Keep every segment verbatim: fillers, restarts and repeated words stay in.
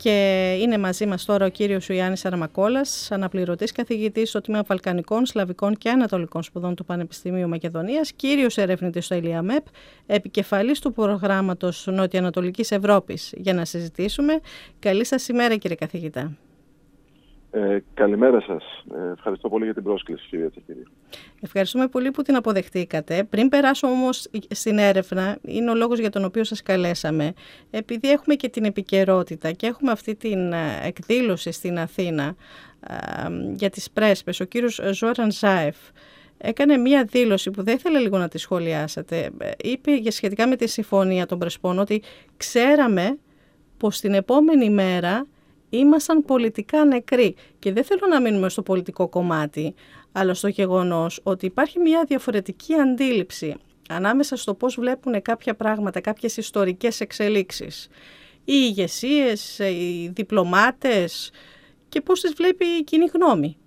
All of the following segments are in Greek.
Και είναι μαζί μας τώρα ο κύριος Ιωάννης Αρμακόλας, αναπληρωτής καθηγητής στο Τμήμα Βαλκανικών, Σλαβικών και Ανατολικών Σπουδών του Πανεπιστημίου Μακεδονίας, κύριος ερευνητής στο ΕΛΙΑΜΕΠ, επικεφαλής του προγράμματος Νοτιοανατολικής Ευρώπης, για να συζητήσουμε. Καλή σας ημέρα, κύριε καθηγητά. Ε, καλημέρα σας. Ε, ευχαριστώ πολύ για την πρόσκληση, κυρία Τσακυρή. Ευχαριστούμε πολύ που την αποδεχτήκατε. Πριν περάσω όμως στην έρευνα, είναι ο λόγος για τον οποίο σας καλέσαμε. Επειδή έχουμε και την επικαιρότητα και έχουμε αυτή την εκδήλωση στην Αθήνα α, για τις πρέσπες, ο κύριος Ζόραν Ζάεφ έκανε μία δήλωση που δεν ήθελα λίγο να τη σχολιάσετε. Είπε σχετικά με τη συμφωνία των Πρεσπών ότι ξέραμε πως την επόμενη μέρα ήμασταν πολιτικά νεκροί. Και δεν θέλω να μείνουμε στο πολιτικό κομμάτι, αλλά στο γεγονός ότι υπάρχει μια διαφορετική αντίληψη ανάμεσα στο πώς βλέπουν κάποια πράγματα, κάποιες ιστορικές εξελίξεις, οι ηγεσίες, οι διπλωμάτες, και πώς τις βλέπει η κοινή γνώμη.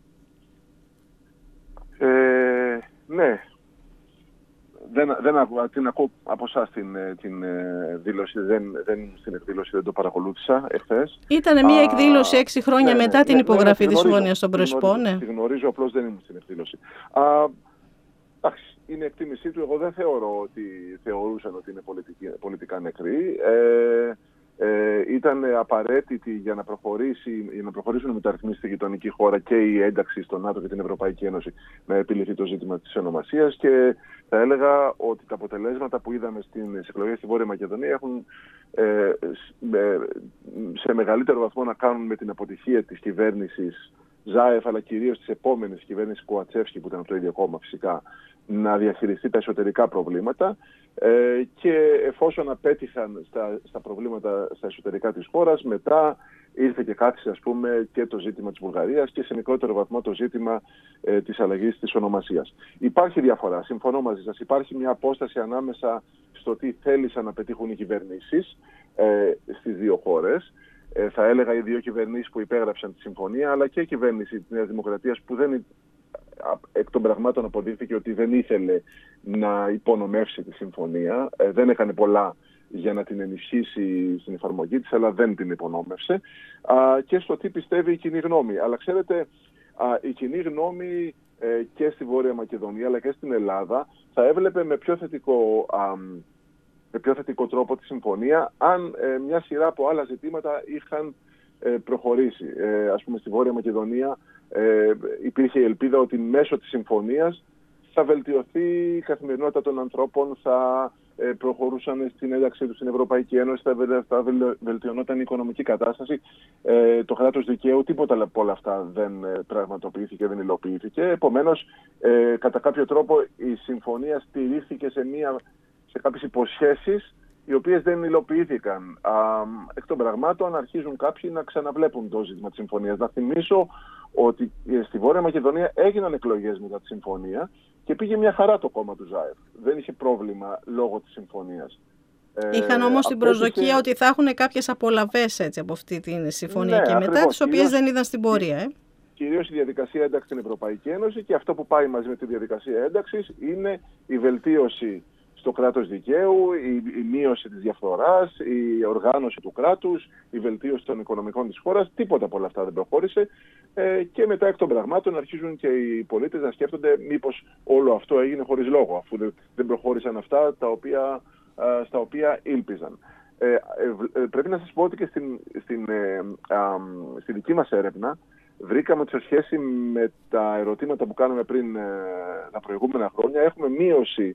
Ε, ναι. Δεν, δεν ακούω, την ακούω από εσάς την, την δήλωση, δεν, δεν, στην εκδήλωση δεν το παρακολούθησα εχθές. Ήταν μια εκδήλωση έξι χρόνια ναι, μετά ναι, την ναι, υπογραφή ναι, της γνωρίζω, Συμφωνίας των Πρεσπών. Ναι. Τη γνωρίζω, απλώς δεν ήμουν στην εκδήλωση. Α, εντάξει, είναι εκτίμησή του. Εγώ δεν θεωρώ ότι θεωρούσαν ότι είναι πολιτική, πολιτικά νεκροί. Ε, ε, ήταν απαραίτητη για να, προχωρήσει, για να προχωρήσουν οι μεταρρυθμίσεις στη γειτονική χώρα και η ένταξη στο ΝΑΤΟ και την Ευρωπαϊκή Ένωση να επιληθεί το ζήτημα της ονομασίας, και θα έλεγα ότι τα αποτελέσματα που είδαμε στις εκλογές στη Βόρεια Μακεδονία έχουν ε, σε μεγαλύτερο βαθμό να κάνουν με την αποτυχία της κυβέρνησης Ζάεφ, αλλά κυρίως της επόμενης κυβέρνησης Κουατσέφσκι, που ήταν από το ίδιο κόμμα φυσικά, να διαχειριστεί τα εσωτερικά προβλήματα, ε, και εφόσον απέτυχαν στα, στα προβλήματα στα εσωτερικά της χώρας, μετά ήρθε και κάθισε, ας πούμε, και το ζήτημα της Βουλγαρίας και σε μικρότερο βαθμό το ζήτημα ε, της αλλαγής της ονομασίας. Υπάρχει διαφορά, συμφωνώ μαζί σας. Υπάρχει μια απόσταση ανάμεσα στο τι θέλησαν να πετύχουν οι κυβερνήσεις ε, στις δύο χώρες. Ε, θα έλεγα οι δύο κυβερνήσεις που υπέγραψαν τη συμφωνία, αλλά και η κυβέρνηση της Νέας Δημοκρατίας, που δεν, εκ των πραγμάτων αποδείχθηκε ότι δεν ήθελε να υπονομεύσει τη συμφωνία, ε, δεν έκανε πολλά για να την ενισχύσει στην εφαρμογή της, αλλά δεν την υπονόμευσε, α, και στο τι πιστεύει η κοινή γνώμη. Αλλά ξέρετε, α, η κοινή γνώμη ε, και στη Βόρεια Μακεδονία αλλά και στην Ελλάδα θα έβλεπε με πιο θετικό, α, με πιο θετικό τρόπο τη συμφωνία αν ε, μια σειρά από άλλα ζητήματα είχαν ε, προχωρήσει. Ε, ας πούμε, στη Βόρεια Μακεδονία ε, υπήρχε η ελπίδα ότι μέσω της συμφωνίας θα βελτιωθεί η καθημερινότητα των ανθρώπων, θα ε, προχωρούσαν στην ένταξή τους στην Ευρωπαϊκή Ένωση, θα, βελ, θα βελτιωνόταν η οικονομική κατάσταση, ε, το κράτος δικαίου. Τίποτα από όλα αυτά δεν ε, πραγματοποιήθηκε, δεν υλοποιήθηκε. Επομένως, ε, κατά κάποιο τρόπο η συμφωνία στηρίχθηκε σε, μια, σε κάποιες υποσχέσεις οι οποίες δεν υλοποιήθηκαν. Α, εκ των πραγμάτων αρχίζουν κάποιοι να ξαναβλέπουν το ζήτημα της συμφωνίας. Να θυμίσω ότι στη Βόρεια Μακεδονία έγιναν εκλογές μετά τη συμφωνία και πήγε μια χαρά το κόμμα του Ζάεφ. Δεν είχε πρόβλημα λόγω της συμφωνίας. Είχαν όμως ε, την προσδοκία είχε... ότι θα έχουν κάποιες απολαβές έτσι, από αυτή τη συμφωνία, ναι, και μετά, ακριβώς, τις οποίες κυρίως, δεν είδαν στην πορεία. Ε. Κυρίως η διαδικασία ένταξης στην Ευρωπαϊκή Ένωση, και αυτό που πάει μαζί με τη διαδικασία ένταξης είναι η βελτίωση στο κράτος δικαίου, η, η μείωση της διαφθοράς, η οργάνωση του κράτους, η βελτίωση των οικονομικών της χώρας. Τίποτα από όλα αυτά δεν προχώρησε, ε, και μετά εκ των πραγμάτων αρχίζουν και οι πολίτες να σκέφτονται μήπως όλο αυτό έγινε χωρίς λόγο, αφού δεν, δεν προχώρησαν αυτά τα οποία, α, στα οποία ήλπιζαν. Ε, ε, ε, πρέπει να σας πω ότι και στην, στην, ε, α, στη δική μας έρευνα βρήκαμε ότι σε σχέση με τα ερωτήματα που κάναμε πριν ε, τα προηγούμενα χρόνια έχουμε μείωση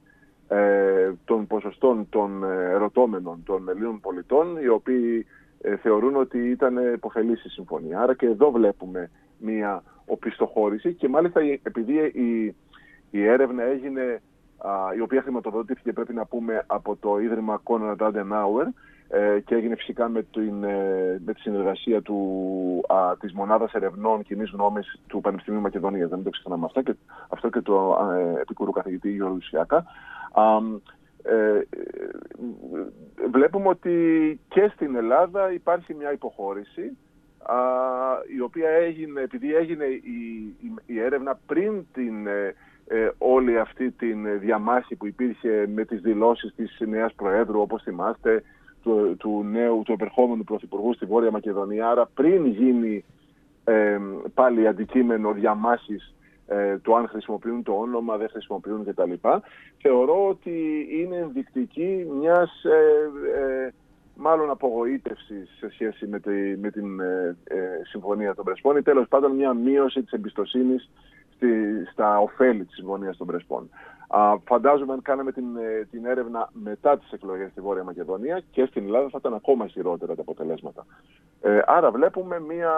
Ε, των ποσοστών των ερωτώμενων των Ελλήνων πολιτών, οι οποίοι ε, θεωρούν ότι ήταν υποφελής η συμφωνία. Άρα και εδώ βλέπουμε μία οπισθοχώρηση, και μάλιστα επειδή η, η έρευνα έγινε, α, η οποία χρηματοδοτήθηκε, πρέπει να πούμε, από το Ίδρυμα Konrad Adenauer, ε, και έγινε φυσικά με, την, ε, με τη συνεργασία του, α, της Μονάδας Ερευνών Κοινής Γνώμης του Πανεπιστημίου Μακεδονίας. Δεν το ξεχνάμε αυτά, και αυτό και του ε, επίκουρου καθηγητή Γιώργου Σιάκα. Um, ε, βλέπουμε ότι και στην Ελλάδα υπάρχει μια υποχώρηση, α, η οποία έγινε, επειδή έγινε η, η, η έρευνα πριν την ε, ε, όλη αυτή την διαμάχη που υπήρχε με τις δηλώσεις της νέας Προέδρου, όπως θυμάστε, του, του νέου, του επερχόμενου πρωθυπουργού στη Βόρεια Μακεδονία, άρα πριν γίνει ε, πάλι αντικείμενο διαμάχης ε, του αν χρησιμοποιούν το όνομα, δεν χρησιμοποιούν κτλ. Θεωρώ ότι είναι ενδεικτική μιας ε, ε, μάλλον απογοήτευσης σε σχέση με, τη, με την ε, ε, Συμφωνία των Πρεσπών ή τέλος πάντων μια μείωση της εμπιστοσύνης στη, στα ωφέλη της Συμφωνίας των Πρεσπών. Α, φαντάζομαι αν κάναμε την, την έρευνα μετά τις εκλογές στη Βόρεια Μακεδονία και στην Ελλάδα θα ήταν ακόμα χειρότερα τα αποτελέσματα. Ε, άρα βλέπουμε μια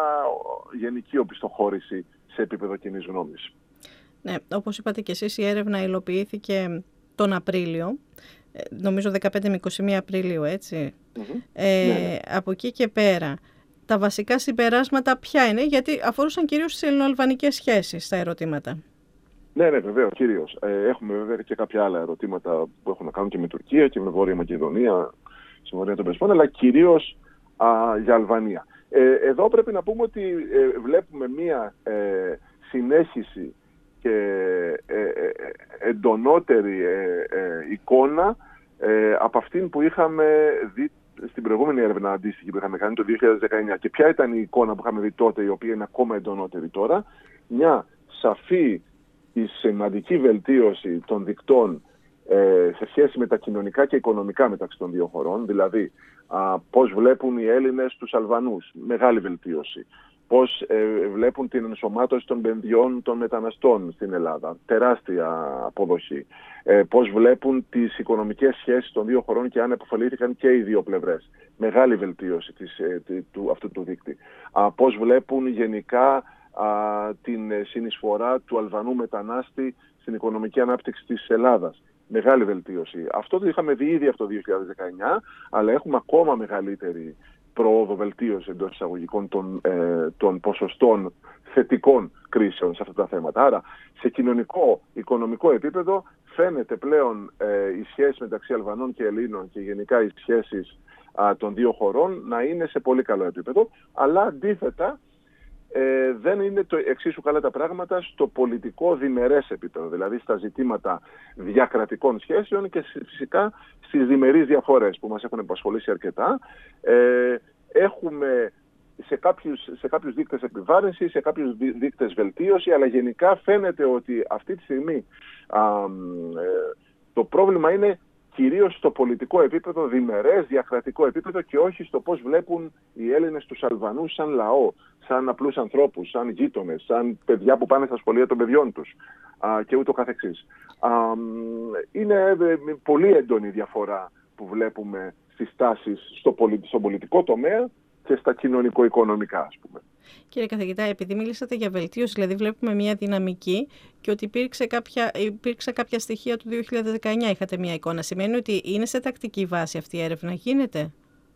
γενική οπισθοχώρηση σε επίπεδο κοινής γνώμης. Ναι, όπως είπατε και εσείς, η έρευνα υλοποιήθηκε τον Απρίλιο, νομίζω δεκαπέντε με είκοσι μία Απριλίου, έτσι. Mm-hmm. Ε, ναι, ναι. Από εκεί και πέρα, τα βασικά συμπεράσματα ποια είναι, γιατί αφορούσαν κυρίως τις ελληνοαλβανικές σχέσεις τα ερωτήματα. Ναι, ναι, βεβαίως, κυρίως. Ε, έχουμε βέβαια και κάποια άλλα ερωτήματα που έχουν να κάνουν και με Τουρκία και με Βόρεια Μακεδονία, Συμφωνία των Πρεσπών, αλλά κυρίως α, για Αλβανία. Ε, εδώ πρέπει να πούμε ότι ε, βλέπουμε μία ε, συνέχιση και ε, ε, εντονότερη ε, ε, εικόνα ε, από αυτήν που είχαμε δει στην προηγούμενη έρευνα αντίστοιχη που είχαμε κάνει το δύο χιλιάδες δεκαεννιά. Και ποια ήταν η εικόνα που είχαμε δει τότε, η οποία είναι ακόμα εντονότερη τώρα? Μια σαφή, η σημαντική βελτίωση των δικτών ε, σε σχέση με τα κοινωνικά και οικονομικά μεταξύ των δύο χωρών, δηλαδή α, πώς βλέπουν οι Έλληνες τους Αλβανούς, μεγάλη βελτίωση. Πώς ε, βλέπουν την ενσωμάτωση των παιδιών των μεταναστών στην Ελλάδα, τεράστια αποδοχή. Ε, πώς βλέπουν τις οικονομικές σχέσεις των δύο χωρών και αν επωφελήθηκαν και οι δύο πλευρές. Μεγάλη βελτίωση της, ε, του, αυτού του δείκτη. Α, πώς βλέπουν γενικά α, την συνεισφορά του Αλβανού μετανάστη στην οικονομική ανάπτυξη της Ελλάδας. Μεγάλη βελτίωση. Αυτό το είχαμε δει ήδη από το δύο χιλιάδες δεκαεννιά, αλλά έχουμε ακόμα μεγαλύτερη προόδο, βελτίωση εντός εισαγωγικών των, ε, των ποσοστών θετικών κρίσεων σε αυτά τα θέματα. Άρα, σε κοινωνικό, οικονομικό επίπεδο φαίνεται πλέον ε, η σχέση μεταξύ Αλβανών και Ελλήνων και γενικά οι σχέσεις α, των δύο χωρών να είναι σε πολύ καλό επίπεδο, αλλά αντίθετα ε, δεν είναι το εξίσου καλά τα πράγματα στο πολιτικό διμερές επίπεδο, δηλαδή στα ζητήματα διακρατικών σχέσεων και φυσικά στις διμερείς διαφορές που μας έχουν απασχολήσει αρκετά. Ε, έχουμε σε κάποιους, σε κάποιους δείκτες επιβάρυνση, σε κάποιους δείκτες βελτίωση, αλλά γενικά φαίνεται ότι αυτή τη στιγμή α, ε, το πρόβλημα είναι κυρίως στο πολιτικό επίπεδο, διμερές, διακρατικό επίπεδο και όχι στο πώς βλέπουν οι Έλληνες τους Αλβανούς σαν λαό, σαν απλούς ανθρώπους, σαν γείτονες, σαν παιδιά που πάνε στα σχολεία των παιδιών τους α, και ούτω καθεξής. Α, είναι πολύ έντονη διαφορά που βλέπουμε στις τάσεις στο, πολι, στο πολιτικό τομέα και στα κοινωνικο-οικονομικά, ας πούμε. Κύριε καθηγητά, επειδή μιλήσατε για βελτίωση, δηλαδή βλέπουμε μια δυναμική και ότι υπήρξε κάποια, υπήρξε κάποια στοιχεία του δύο χιλιάδες δεκαεννιά, είχατε μια εικόνα. Σημαίνει ότι είναι σε τακτική βάση αυτή η έρευνα, γίνεται?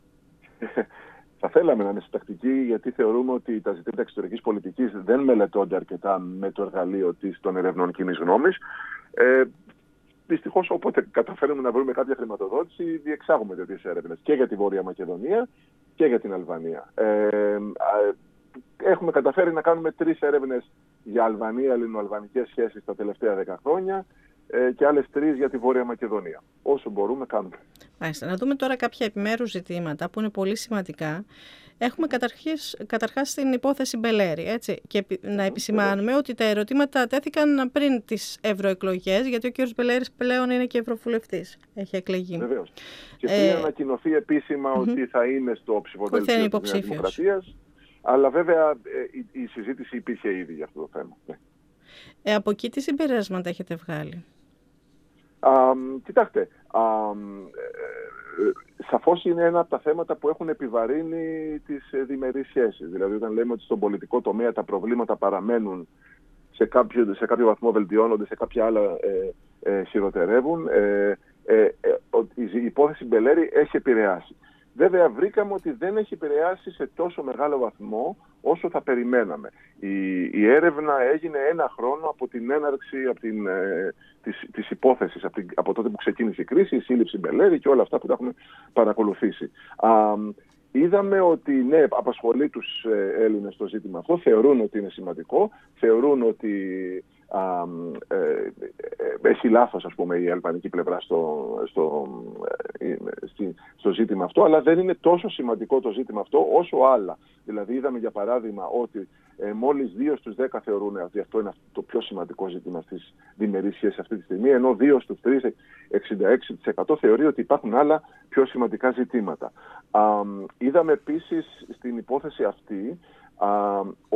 Θα θέλαμε να είναι σε τακτική, γιατί θεωρούμε ότι τα ζητήματα εξωτερικής πολιτικής δεν μελετώνται αρκετά με το εργαλείο της των ερευνών κοινής γνώμης. Ε, Δυστυχώς, όποτε καταφέρουμε να βρούμε κάποια χρηματοδότηση, διεξάγουμε τέτοιες έρευνες και για τη Βόρεια Μακεδονία και για την Αλβανία. Ε, έχουμε καταφέρει να κάνουμε τρεις έρευνες για Αλβανία, ελληνοαλβανικές σχέσεις τα τελευταία δέκα χρόνια ε, και άλλες τρεις για τη Βόρεια Μακεδονία. Όσο μπορούμε κάνουμε. Μάλιστα. Να δούμε τώρα κάποια επιμέρους ζητήματα που είναι πολύ σημαντικά. Έχουμε καταρχάς, καταρχάς την υπόθεση Μπελέρη, έτσι, και να επισημάνουμε ότι τα ερωτήματα τέθηκαν πριν τις ευρωεκλογές, γιατί ο κ. Μπελέρης πλέον είναι και ευρωβουλευτής, έχει εκλεγεί. Βεβαίως. Και πριν ε... ανακοινωθεί επίσημα mm-hmm. ότι θα είναι στο ψηφοδέλτιο της Νέας Δημοκρατίας, αλλά βέβαια η, η συζήτηση υπήρχε ήδη για αυτό το θέμα. Ναι. Ε, από εκεί τι συμπεράσματα έχετε βγάλει? Α, κοιτάξτε, α, ε, σαφώς είναι ένα από τα θέματα που έχουν επιβαρύνει τις διμερείς σχέσεις. Δηλαδή, όταν λέμε ότι στον πολιτικό τομέα τα προβλήματα παραμένουν, σε κάποιο, σε κάποιο βαθμό βελτιώνονται, σε κάποια άλλα ε, ε, χειροτερεύουν, ε, ε, ε, η υπόθεση Μπελέρη έχει επηρεάσει. Βέβαια, βρήκαμε ότι δεν έχει επηρεάσει σε τόσο μεγάλο βαθμό όσο θα περιμέναμε. Η, η έρευνα έγινε ένα χρόνο από την έναρξη από την, ε, της, της υπόθεσης, από, την, από τότε που ξεκίνησε η κρίση, η σύλληψη Μπελέρη και όλα αυτά που τα έχουμε παρακολουθήσει. Α, είδαμε ότι ναι, απασχολεί τους Έλληνες το ζήτημα αυτό, θεωρούν ότι είναι σημαντικό, θεωρούν ότι α, ε, ε, έχει λάθος, ας πούμε, η αλβανική πλευρά στο, στο, ε, στο ζήτημα αυτό, αλλά δεν είναι τόσο σημαντικό το ζήτημα αυτό όσο άλλα. Δηλαδή είδαμε για παράδειγμα ότι ε, μόλις δύο στους δέκα θεωρούν ότι αυτό είναι το πιο σημαντικό ζήτημα στις διμερείς σχέσεις αυτή τη στιγμή, ενώ δύο στους τρεις, εξήντα έξι τοις εκατό θεωρεί ότι υπάρχουν άλλα πιο σημαντικά ζητήματα. Α, είδαμε επίσης στην υπόθεση αυτή α,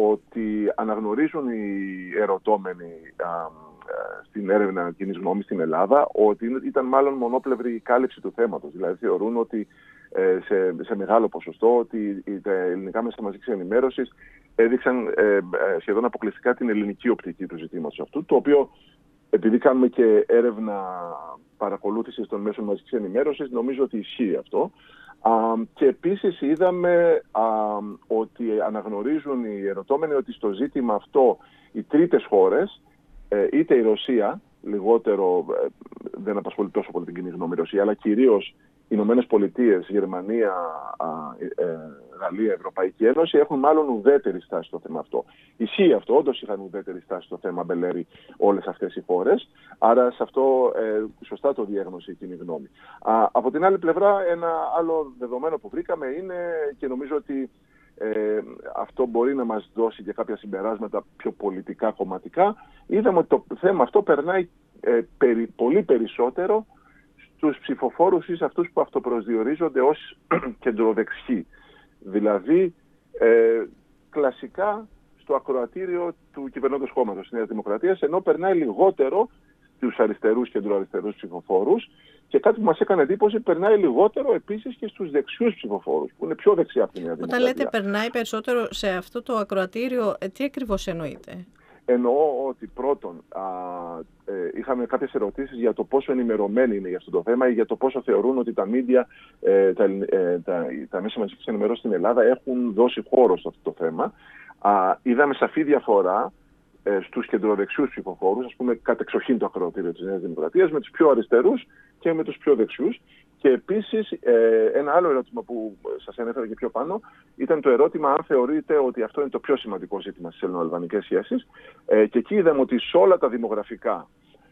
ότι αναγνωρίζουν οι ερωτώμενοι α, στην έρευνα κοινής γνώμης στην Ελλάδα ότι ήταν μάλλον μονόπλευρη η κάλυψη του θέματος. Δηλαδή θεωρούν ότι ε, σε, σε μεγάλο ποσοστό ότι τα ελληνικά μέσα μαζικής ενημέρωσης έδειξαν ε, σχεδόν αποκλειστικά την ελληνική οπτική του ζητήματος αυτού, το οποίο, επειδή κάνουμε και έρευνα παρακολούθησης των μέσων μαζικής ενημέρωσης, νομίζω ότι ισχύει αυτό. Α, και επίσης είδαμε α, ότι αναγνωρίζουν οι ερωτώμενοι ότι στο ζήτημα αυτό οι τρίτες χώρες, ε, είτε η Ρωσία, λιγότερο ε, δεν απασχολεί τόσο πολύ την κοινή γνώμη η Ρωσία, αλλά κυρίως οι Ηνωμένες Πολιτείες, Γερμανία, α, ε, Γαλλία, Ευρωπαϊκή Ένωση έχουν μάλλον ουδέτερη στάση στο θέμα αυτό. Ισχύει αυτό, όντως είχαν ουδέτερη στάση στο θέμα Μπελέρη όλες αυτές οι χώρες, άρα σε αυτό ε, σωστά το διέγνωσε η κοινή γνώμη. Α, από την άλλη πλευρά, ένα άλλο δεδομένο που βρήκαμε είναι, και νομίζω ότι ε, αυτό μπορεί να μας δώσει και κάποια συμπεράσματα πιο πολιτικά, κομματικά, είδαμε ότι το θέμα αυτό περνάει ε, περι, πολύ περισσότερο στους ψηφοφόρους ή σε αυτούς που αυτοπροσδιορίζονται ως κεντροδεξιοί. Δηλαδή, ε, κλασικά στο ακροατήριο του κυβερνώντος κόμματος της Νέας Δημοκρατίας, ενώ περνάει λιγότερο στους αριστερούς, κεντροαριστερούς ψηφοφόρους, και κάτι που μας έκανε εντύπωση, περνάει λιγότερο επίσης και στους δεξιούς ψηφοφόρους, που είναι πιο δεξιά από τη Νέα Δημοκρατία. Όταν λέτε περνάει περισσότερο σε αυτό το ακροατήριο, τι ακριβώς εννοείτε? Εννοώ ότι πρώτον α, ε, είχαμε κάποιες ερωτήσεις για το πόσο ενημερωμένοι είναι για αυτό το θέμα ή για το πόσο θεωρούν ότι τα μίντια, ε, τα, ε, τα, τα μέσα μαζικής ενημέρωσης στην Ελλάδα έχουν δώσει χώρο σε αυτό το θέμα. Α, είδαμε σαφή διαφορά ε, στους κεντροδεξιούς ψηφοφόρους, ας πούμε κατεξοχήν το ακροατήριο της Νέας Δημοκρατίας, με τους πιο αριστερούς και με τους πιο δεξιούς. Και επίσης ε, ένα άλλο ερώτημα που σας ανέφερα και πιο πάνω ήταν το ερώτημα αν θεωρείτε ότι αυτό είναι το πιο σημαντικό ζήτημα στις ελληνοαλβανικές σχέσεις. Ε, και εκεί είδαμε ότι σε όλα τα δημογραφικά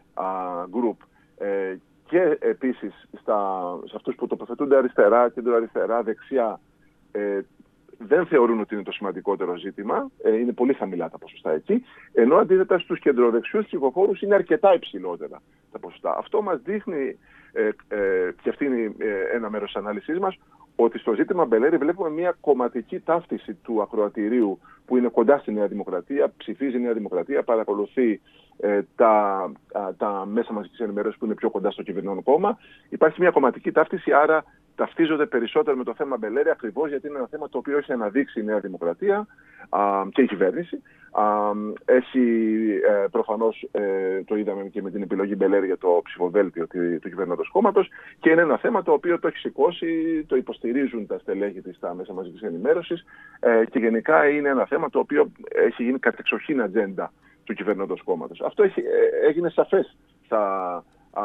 γκρουπ ε, και επίσης στα, σε αυτούς που τοποθετούνται αριστερά, κεντροαριστερά, δεξιά, ε, δεν θεωρούν ότι είναι το σημαντικότερο ζήτημα, ε, είναι πολύ χαμηλά τα ποσοστά εκεί, ενώ αντίθετα στους κεντροδεξιούς ψηφοφόρους είναι αρκετά υψηλότερα τα ποσοστά. Αυτό μας δείχνει, ε, ε, και αυτή είναι ε, ένα μέρος της ανάλυσης μας, ότι στο ζήτημα Μπελέρη βλέπουμε μια κομματική ταύτιση του ακροατηρίου που είναι κοντά στη Νέα Δημοκρατία, ψηφίζει η Νέα Δημοκρατία, παρακολουθεί ε, τα, α, τα μέσα μαζικής ενημέρωσης που είναι πιο κοντά στο κυβερνών κόμμα. Υπάρχει μια κομματική ταύτιση, άρα ταυτίζονται περισσότερο με το θέμα Μπελέρη, ακριβώς γιατί είναι ένα θέμα το οποίο έχει αναδείξει η Νέα Δημοκρατία α, και η κυβέρνηση. Α, έχει ε, προφανώς, ε, το είδαμε και με την επιλογή Μπελέρη για το ψηφοδέλτιο του, του κυβερνώντος κόμματος, και είναι ένα θέμα το οποίο το έχει σηκώσει, το υποστηρίζουν τα στελέχη της στα μέσα μαζικής ενημέρωσης ε, και γενικά είναι ένα θέμα το οποίο έχει γίνει κατεξοχήν ατζέντα του κυβερνώντος κόμματος. Αυτό έχει, ε, έγινε σαφές στα, α,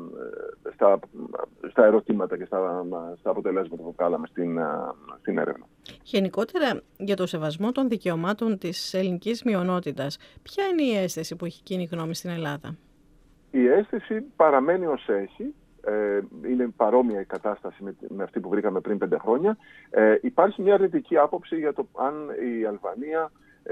στα, στα ερωτήματα και στα, στα αποτελέσματα που βγάλαμε στην, α, στην έρευνα. Γενικότερα, για το σεβασμό των δικαιωμάτων της ελληνικής μειονότητας, ποια είναι η αίσθηση που έχει κοινή γνώμη στην Ελλάδα? Η αίσθηση παραμένει ως έχει. Ε, είναι παρόμοια η κατάσταση με, με αυτή που βρήκαμε πριν πέντε χρόνια. Ε, υπάρχει μια αρνητική άποψη για το αν η Αλβανία ε,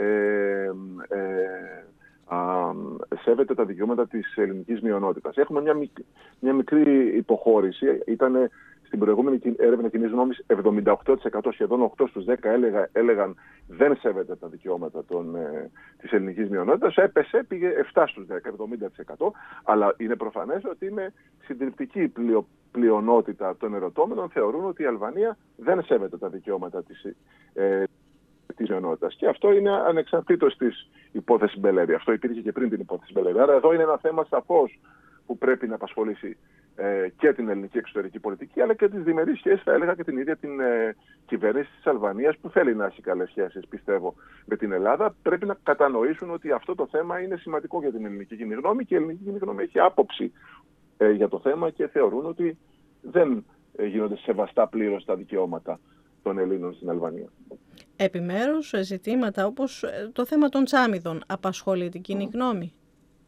ε, α, σέβεται τα δικαιώματα της ελληνικής μειονότητας. Έχουμε μια, μικ, μια μικρή υποχώρηση. Ήτανε στην προηγούμενη έρευνα κοινής γνώμης εβδομήντα οκτώ τοις εκατό, σχεδόν οκτώ στους δέκα έλεγα, έλεγαν δεν σέβεται τα δικαιώματα των, ε, της ελληνικής μειονότητας. Έπεσε, πήγε επτά στους δέκα, εβδομήντα τοις εκατό. Αλλά είναι προφανές ότι είναι συντριπτική πλειο, πλειονότητα των ερωτώμενων θεωρούν ότι η Αλβανία δεν σέβεται τα δικαιώματα της, ε, της μειονότητας. Και αυτό είναι ανεξαρτήτως της υπόθεσης Μπελέρη. Αυτό υπήρχε και πριν την υπόθεση Μπελέρη. Άρα εδώ είναι ένα θέμα σαφώς που πρέπει να απασχολήσει ε, και την ελληνική εξωτερική πολιτική, αλλά και τις διμερείς σχέσεις, θα έλεγα, και την ίδια την ε, κυβέρνηση της Αλβανίας, που θέλει να έχει καλές σχέσεις, πιστεύω, με την Ελλάδα. Πρέπει να κατανοήσουν ότι αυτό το θέμα είναι σημαντικό για την ελληνική κοινή γνώμη και η ελληνική κοινή γνώμη έχει άποψη ε, για το θέμα και θεωρούν ότι δεν ε, γίνονται σεβαστά πλήρως τα δικαιώματα των Ελλήνων στην Αλβανία. Επιμέρους, ζητήματα όπως το θέμα των Τσάμιδων απασχολεί την κοινή γνώμη?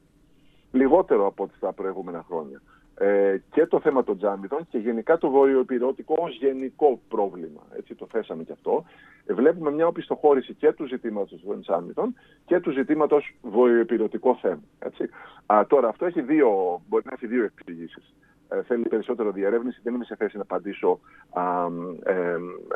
λιγότερο από ό,τι στα προηγούμενα χρόνια. Ε, και το θέμα των τζάμιδων και γενικά το βορειοϊπειρωτικό ως γενικό πρόβλημα. Έτσι το θέσαμε και αυτό. Ε, βλέπουμε μια οπισθοχώρηση και του ζητήματος των τζάμιδων και του ζητήματος βορειοϊπειρωτικό θέμα. Έτσι. Α, τώρα αυτό έχει δύο, μπορεί να έχει δύο εξηγήσεις. Ε, θέλει περισσότερο διερεύνηση, δεν είμαι σε θέση να απαντήσω α, ε, ε,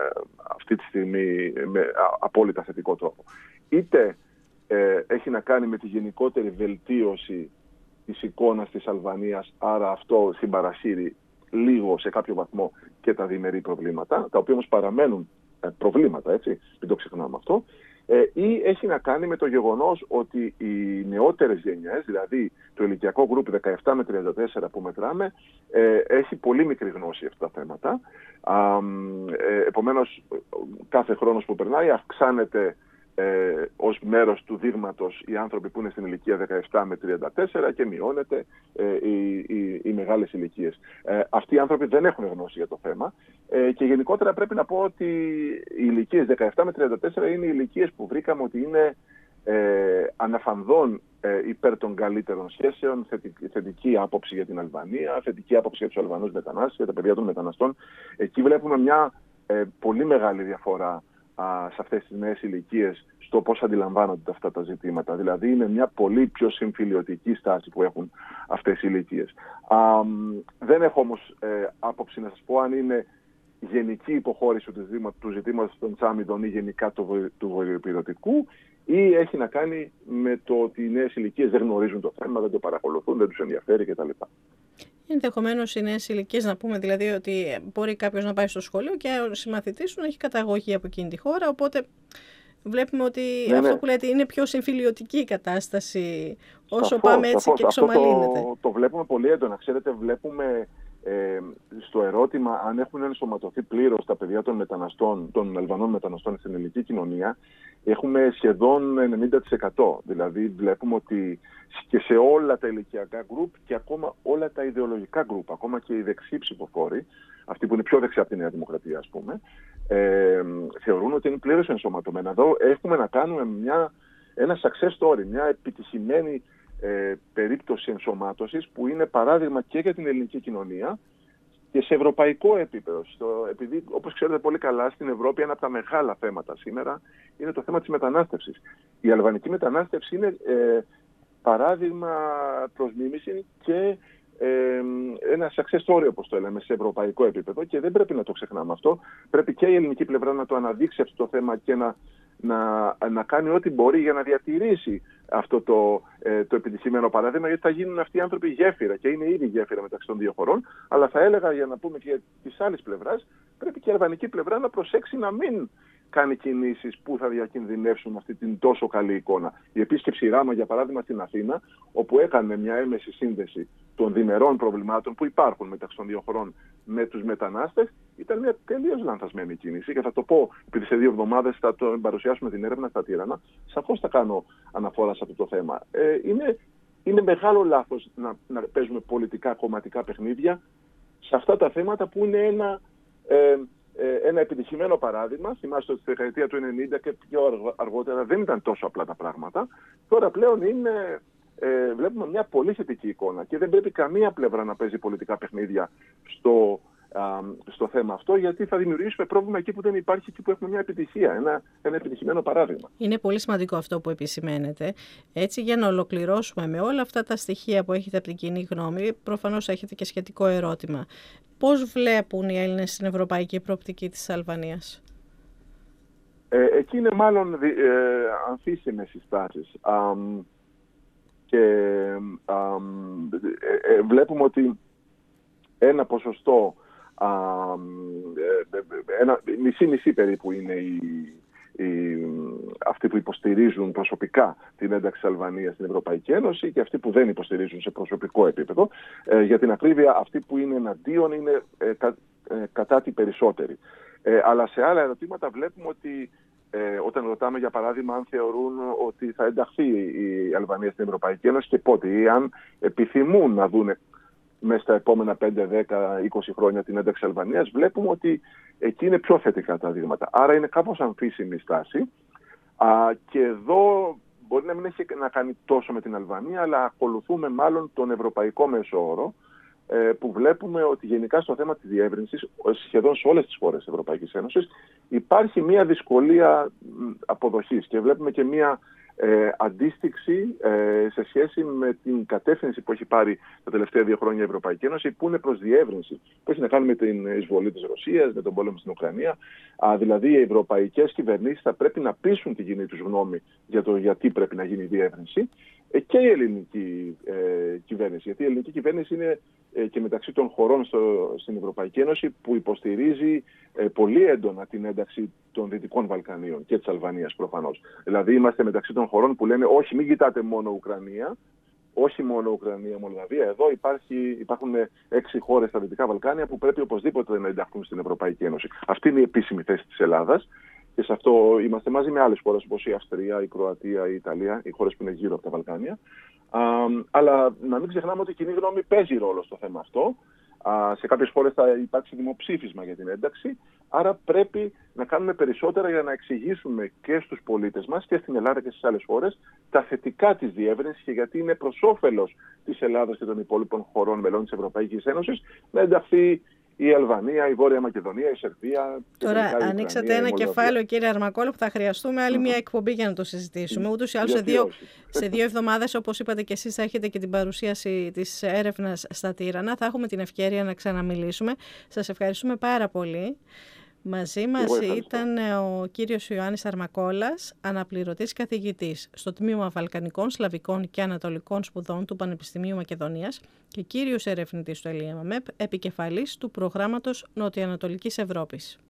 αυτή τη στιγμή με α, απόλυτα θετικό τρόπο. Είτε ε, έχει να κάνει με τη γενικότερη βελτίωση της εικόνας της Αλβανίας, άρα αυτό συμπαρασύρει λίγο σε κάποιο βαθμό και τα διμερεί προβλήματα, τα οποία όμως παραμένουν ε, προβλήματα, έτσι, μην το ξεχνάμε αυτό, ε, ή έχει να κάνει με το γεγονός ότι οι νεότερες γενιές, δηλαδή το ηλικιακό γκρουπ δεκαεπτά με τριάντα τέσσερα που μετράμε, ε, έχει πολύ μικρή γνώση για αυτά τα θέματα. Α, ε, επομένως, κάθε χρόνος που περνάει αυξάνεται Ε, ως μέρος του δείγματος οι άνθρωποι που είναι στην ηλικία δεκαεπτά με τριάντα τέσσερα και μειώνεται ε, οι, οι, οι μεγάλες ηλικίες. Ε, αυτοί οι άνθρωποι δεν έχουν γνώση για το θέμα ε, και γενικότερα πρέπει να πω ότι οι ηλικίες δεκαεπτά με τριάντα τέσσερα είναι οι ηλικίες που βρήκαμε ότι είναι ε, αναφανδόν ε, υπέρ των καλύτερων σχέσεων, θετική, θετική άποψη για την Αλβανία, θετική άποψη για τους Αλβανούς μετανάστες, για τα παιδιά των μεταναστών. Εκεί βλέπουμε μια ε, πολύ μεγάλη διαφορά σε αυτές τις νέες ηλικίες στο πώς αντιλαμβάνονται αυτά τα ζητήματα. Δηλαδή είναι μια πολύ πιο συμφιλιωτική στάση που έχουν αυτές οι ηλικίες. Α, δεν έχω όμως ε, άποψη να σας πω αν είναι γενική υποχώρηση του, του ζητήματος των τζάμιδων ή γενικά του, του βορειοϊπειρωτικού, ή έχει να κάνει με το ότι οι νέες ηλικίες δεν γνωρίζουν το θέμα, δεν το παρακολουθούν, δεν τους ενδιαφέρει κτλ. Ενδεχομένως οι νέες ηλικίες, να πούμε δηλαδή ότι μπορεί κάποιος να πάει στο σχολείο και ο συμμαθητής του να έχει καταγωγή από εκείνη τη χώρα, οπότε βλέπουμε ότι ναι, αυτό ναι. που λέτε είναι πιο συμφιλιωτική η κατάσταση όσο σαφώς, πάμε έτσι σαφώς. Και εξομαλύνεται. Αυτό το, το βλέπουμε πολύ έντονα. Ξέρετε, βλέπουμε ε, στο ερώτημα αν έχουν ενσωματωθεί πλήρως τα παιδιά των μεταναστών, των Αλβανών μεταναστών στην ελληνική κοινωνία, έχουμε σχεδόν ενενήντα τοις εκατό. Δηλαδή βλέπουμε ότι και σε όλα τα ηλικιακά γκρουπ και ακόμα όλα τα ιδεολογικά γκρουπ, ακόμα και οι δεξιοί ψηφοφόροι, αυτοί που είναι πιο δεξιά από τη Νέα Δημοκρατία, ας πούμε, ε, θεωρούν ότι είναι πλήρως ενσωματωμένα. Εδώ έχουμε να κάνουμε μια, ένα success story, μια επιτυχημένη ε, περίπτωση ενσωμάτωσης που είναι παράδειγμα και για την ελληνική κοινωνία και σε ευρωπαϊκό επίπεδο. Στο, επειδή, όπως ξέρετε πολύ καλά, στην Ευρώπη ένα από τα μεγάλα θέματα σήμερα είναι το θέμα της μετανάστευσης. Η αλβανική μετανάστευση είναι ε, παράδειγμα προς μίμηση και ε, ένα success story, όπως το λέμε, σε ευρωπαϊκό επίπεδο και δεν πρέπει να το ξεχνάμε αυτό. Πρέπει και η ελληνική πλευρά να το αναδείξει αυτό το θέμα και να, να, να κάνει ό,τι μπορεί για να διατηρήσει αυτό το, ε, το επιτυχημένο παράδειγμα, γιατί θα γίνουν αυτοί οι άνθρωποι γέφυρα και είναι ήδη γέφυρα μεταξύ των δύο χωρών. Αλλά θα έλεγα, για να πούμε και της άλλης πλευράς, πρέπει και η αλβανική πλευρά να προσέξει να μην κάνει κινήσεις που θα διακινδυνεύσουν αυτή την τόσο καλή εικόνα. Η επίσκεψη Ράμα, για παράδειγμα, στην Αθήνα, όπου έκανε μια έμεση σύνδεση των διμερών προβλημάτων που υπάρχουν μεταξύ των δύο χωρών με τους μετανάστες, ήταν μια τελείως λανθασμένη κίνηση. Και θα το πω, επειδή σε δύο εβδομάδες θα το παρουσιάσουμε την έρευνα στα Τύρανα, σαφώς θα κάνω αναφορά σε αυτό το θέμα. Ε, είναι, είναι μεγάλο λάθος να, να παίζουμε πολιτικά κομματικά παιχνίδια σε αυτά τα θέματα που είναι ένα. Ε, ένα επιτυχημένο παράδειγμα. Θυμάστε ότι στη δεκαετία του ενενήντα και πιο αργότερα δεν ήταν τόσο απλά τα πράγματα. Τώρα πλέον είναι, ε, βλέπουμε μια πολύ θετική εικόνα και δεν πρέπει καμία πλευρά να παίζει πολιτικά παιχνίδια στο, α, στο θέμα αυτό, γιατί θα δημιουργήσουμε πρόβλημα εκεί που δεν υπάρχει, εκεί που έχουμε μια επιτυχία, ένα, ένα επιτυχημένο παράδειγμα. Είναι πολύ σημαντικό αυτό που επισημαίνετε. Έτσι, για να ολοκληρώσουμε με όλα αυτά τα στοιχεία που έχετε από την κοινή γνώμη, προφανώς έχετε και σχετικό ερώτημα. Πώς βλέπουν οι Έλληνες στην ευρωπαϊκή προοπτική της Αλβανίας? Ε, εκεί είναι μάλλον ε, αμφίσιμες συστάσεις. Α, και α, ε, ε, βλέπουμε ότι ένα ποσοστό, α, ε, ένα, μισή-μισή περίπου είναι οι, οι, αυτοί που υποστηρίζουν προσωπικά την ένταξη της Αλβανίας στην Ευρωπαϊκή Ένωση και αυτοί που δεν υποστηρίζουν σε προσωπικό επίπεδο. Ε, για την ακρίβεια, αυτοί που είναι εναντίον είναι ε, κα, ε, κατά την περισσότερη. Ε, αλλά σε άλλα ερωτήματα βλέπουμε ότι ε, όταν ρωτάμε, για παράδειγμα, αν θεωρούν ότι θα ενταχθεί η Αλβανία στην Ευρωπαϊκή Ένωση και πότε, ή αν επιθυμούν να δούνε μέσα στα επόμενα πέντε, δέκα, είκοσι χρόνια την ένταξη Αλβανίας, βλέπουμε ότι εκεί είναι πιο θετικά τα δείγματα. Άρα είναι κάπως αμφίσιμη η στάση. Α, και εδώ μπορεί να μην έχει να κάνει τόσο με την Αλβανία, αλλά ακολουθούμε μάλλον τον ευρωπαϊκό μέσο όρο, που βλέπουμε ότι γενικά στο θέμα της διεύρυνσης, σχεδόν σε όλες τις χώρες της Ευρωπαϊκής Ένωσης, υπάρχει μια δυσκολία αποδοχής και βλέπουμε και μια ε, αντίστοιξη ε, σε σχέση με την κατεύθυνση που έχει πάρει τα τελευταία δύο χρόνια η Ευρωπαϊκή Ένωση, που είναι προς διεύρυνση, που έχει να κάνει με την εισβολή της Ρωσίας, με τον πόλεμο στην Ουκρανία. Α, δηλαδή οι ευρωπαϊκές κυβερνήσεις θα πρέπει να πείσουν τη κοινή τους γνώμη για το γιατί πρέπει να γίνει η διεύρυνση, ε, και η ελληνική ε, κυβέρνηση. Γιατί η ελληνική κυβέρνηση είναι ε, και μεταξύ των χωρών στο, στην Ευρωπαϊκή Ένωση που υποστηρίζει ε, πολύ έντονα την ένταξη των Δυτικών Βαλκανίων και της Αλβανίας προφανώς. Δηλαδή είμαστε μεταξύ των χωρών που λένε όχι, μην κοιτάτε μόνο Ουκρανία, όχι μόνο Ουκρανία, Μολδαβία. Εδώ υπάρχει, υπάρχουν έξι χώρες στα Δυτικά Βαλκάνια που πρέπει οπωσδήποτε να ενταχθούν στην Ευρωπαϊκή Ένωση. Αυτή είναι η επίσημη θέση της Ελλάδας. Και σε αυτό είμαστε μαζί με άλλες χώρες όπως η Αυστρία, η Κροατία, η Ιταλία, οι χώρες που είναι γύρω από τα Βαλκάνια. Α, αλλά να μην ξεχνάμε ότι η κοινή γνώμη παίζει ρόλο στο θέμα αυτό. Α, σε κάποιες χώρες θα υπάρξει δημοψήφισμα για την ένταξη. Άρα πρέπει να κάνουμε περισσότερα για να εξηγήσουμε και στους πολίτες μας και στην Ελλάδα και στις άλλες χώρες τα θετικά της διεύρυνσης και γιατί είναι προς όφελος της Ελλάδας και των υπόλοιπων χωρών μελών της Ευρωπαϊκής Ένωσης να ενταχθεί η Αλβανία, η Βόρεια Μακεδονία, η Σερβία. Τώρα, ανοίξατε ένα κεφάλαιο, κύριε Αρμακόλα, που θα χρειαστούμε άλλη mm-hmm. μια εκπομπή για να το συζητήσουμε. Ούτως ή άλλως, σε δύο, σε δύο εβδομάδες, όπως είπατε και εσείς, θα έχετε και την παρουσίαση της έρευνας στα Τύρανα. Θα έχουμε την ευκαιρία να ξαναμιλήσουμε. Σας ευχαριστούμε πάρα πολύ. Μαζί μας ήταν ο κύριος Ιωάννης Αρμακόλας, αναπληρωτής καθηγητής στο Τμήμα Βαλκανικών, Σλαβικών και Ανατολικών Σπουδών του Πανεπιστημίου Μακεδονίας και κύριος ερευνητής του ΕΛΙΕΜΑΜΕΠ, επικεφαλής του προγράμματος Νοτιοανατολικής Ευρώπης.